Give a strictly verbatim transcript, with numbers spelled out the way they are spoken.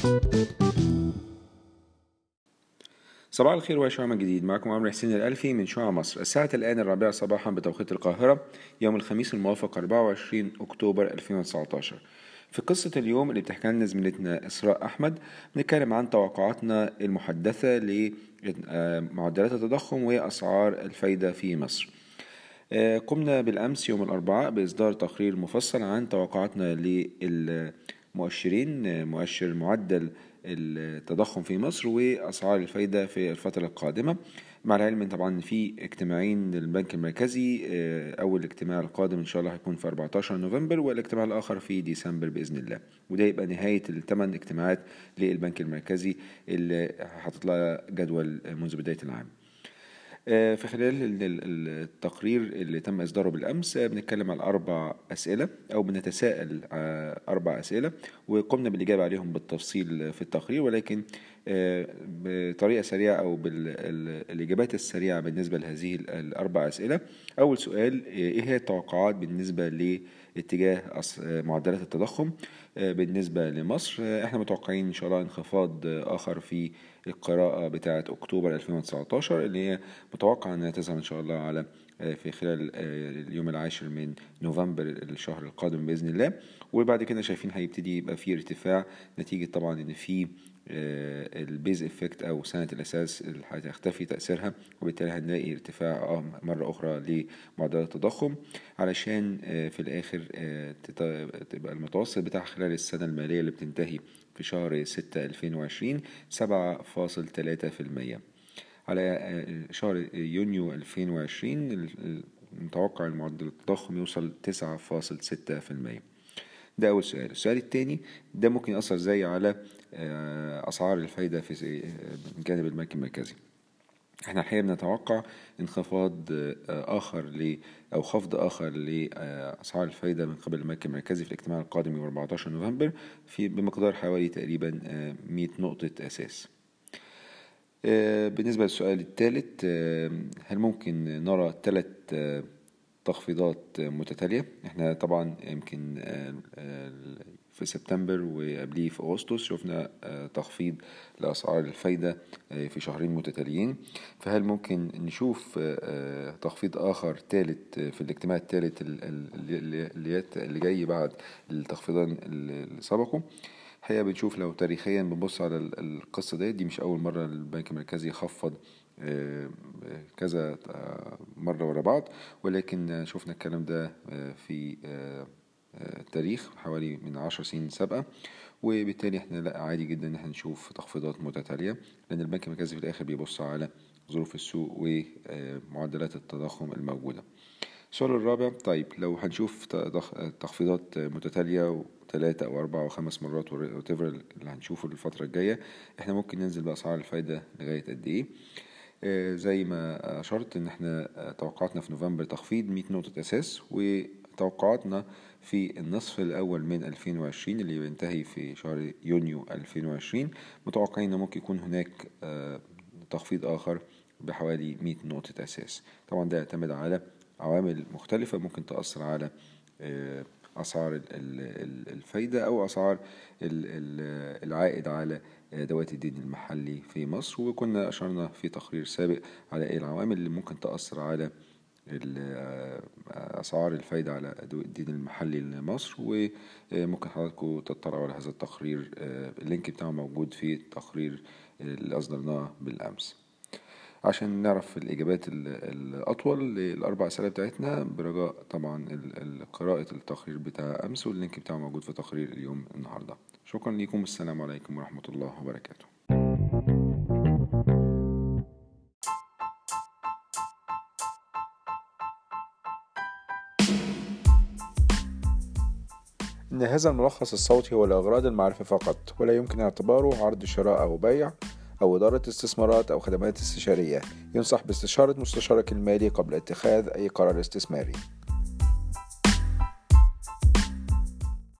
صباح الخير وشعاع من جديد. معكم عمرو حسين الألفي من شعاع مصر. الساعة الآن الرابعة صباحا بتوقيت القاهرة، يوم الخميس الموافق أربعة وعشرين أكتوبر ألفين وتسعة عشر. في قصة اليوم اللي بتحكي لنا زميلتنا إسراء أحمد، بنتكلم عن توقعاتنا المحدثة لمعدلات التضخم وأسعار الفايدة في مصر. قمنا بالأمس يوم الأربعاء بإصدار تقرير مفصل عن توقعاتنا للمؤشرين، مؤشر معدل التضخم في مصر وأسعار الفايدة في الفترة القادمة، مع العلم طبعا في اجتماعين للبنك المركزي. أول اجتماع القادم إن شاء الله هيكون في أربعة عشر نوفمبر، والاجتماع الآخر في ديسمبر بإذن الله، وده يبقى نهاية الثمان اجتماعات للبنك المركزي اللي حاطط لها جدول منذ بداية العام. في خلال التقرير اللي تم إصداره بالأمس بنتكلم على أربع أسئلة أو بنتساءل أربع أسئلة، وقمنا بالإجابة عليهم بالتفصيل في التقرير، ولكن بطريقة سريعة أو بالإجابات السريعة بالنسبة لهذه الأربع أسئلة. أول سؤال: إيه هي التوقعات بالنسبة لاتجاه معدلات التضخم بالنسبة لمصر؟ احنا متوقعين إن شاء الله انخفاض آخر في القراءة بتاعة أكتوبر ألفين وتسعة عشر، اللي هي متوقع أنها تظهر إن شاء الله على في خلال اليوم العاشر من نوفمبر الشهر القادم بإذن الله. وبعد كده شايفين هيبتدي يبقى في ارتفاع نتيجة طبعا إن في البيز افكت أو سنة الأساس اللي هتختفي تأثيرها، وبالتالي هنلاقي ارتفاع مرة أخرى لمعدلات التضخم، علشان في الآخر تبقى المتوسط بتاع خلال السنة المالية اللي بتنتهي في شهر ستة ألفين وعشرين سبعة فاصل ثلاثة في المية. على شهر يونيو ألفين وعشرين المتوقع المعدل التضخم يوصل تسعة فاصل ستة في المية. ده أول سؤال. السؤال الثاني: ده ممكن يأثر زي على أسعار الفايدة في جانب البنك المركزي. احنا الحقيقة بنتوقع انخفاض آخر ل أو خفض آخر لأسعار الفايدة من قبل البنك المركزي في الاجتماع القادم يوم أربعة عشر نوفمبر في بمقدار حوالي تقريبا مئة نقطة أساس. بالنسبة للسؤال الثالث: هل ممكن نرى ثلاث تخفيضات متتالية؟ احنا طبعا يمكن في سبتمبر وقبليه في أغسطس شفنا تخفيض لأسعار الفايدة في شهرين متتاليين، فهل ممكن نشوف تخفيض آخر ثالث في الاجتماع الثالث اللي جاي بعد التخفيضان اللي سبقوا؟ الحقيقة بنشوف لو تاريخيا بنبص على القصة دي دي مش أول مرة البنك المركزي يخفض كذا مرة ورا بعض، ولكن شفنا الكلام ده في التاريخ حوالي من عشر سنين سابقة، وبالتالي احنا لا عادي جدا ان احنا نشوف تخفيضات متتالية، لأن البنك المركزي في الآخر بيبص على ظروف السوق ومعدلات التضخم الموجودة. السؤال الرابع: طيب لو هنشوف تخفيضات متتالية ثلاثة أو أربعة أو خمس مرات وتفر اللي هنشوفه الفترة الجاية، احنا ممكن ننزل بأسعار الفايدة لغاية قد ايه؟ اه زي ما أشرت إن احنا توقعاتنا في نوفمبر تخفيض مئة نقطة أساس، وتوقعاتنا في النصف الأول من ألفين وعشرين اللي بينتهي في شهر يونيو ألفين وعشرين متوقعين إن ممكن يكون هناك اه تخفيض آخر بحوالي مئة نقطة أساس. طبعا ده يعتمد على عوامل مختلفة ممكن تأثر على أسعار الفايدة أو أسعار العائد على دوائر الدين المحلي في مصر، وكنا أشرنا في تقرير سابق على إيه العوامل اللي ممكن تأثر على أسعار الفايدة على الدين المحلي لمصر. وممكن حضراتكم تطلعوا على هذا التقرير، اللينك بتاعه موجود في التقرير اللي أصدرناه بالأمس. عشان نعرف الإجابات الأطول للأربع أسئلة بتاعتنا، برجاء طبعا قراءة التقرير بتاع أمس، واللينك بتاعه موجود في تقرير اليوم النهاردة. شكرا لكم، السلام عليكم ورحمة الله وبركاته. إن هذا الملخص الصوتي هو لأغراض المعرفة فقط، ولا يمكن اعتباره عرض شراء أو بيع أو إدارة استثمارات أو خدمات استشارية. ينصح باستشارة مستشارك المالي قبل اتخاذ أي قرار استثماري.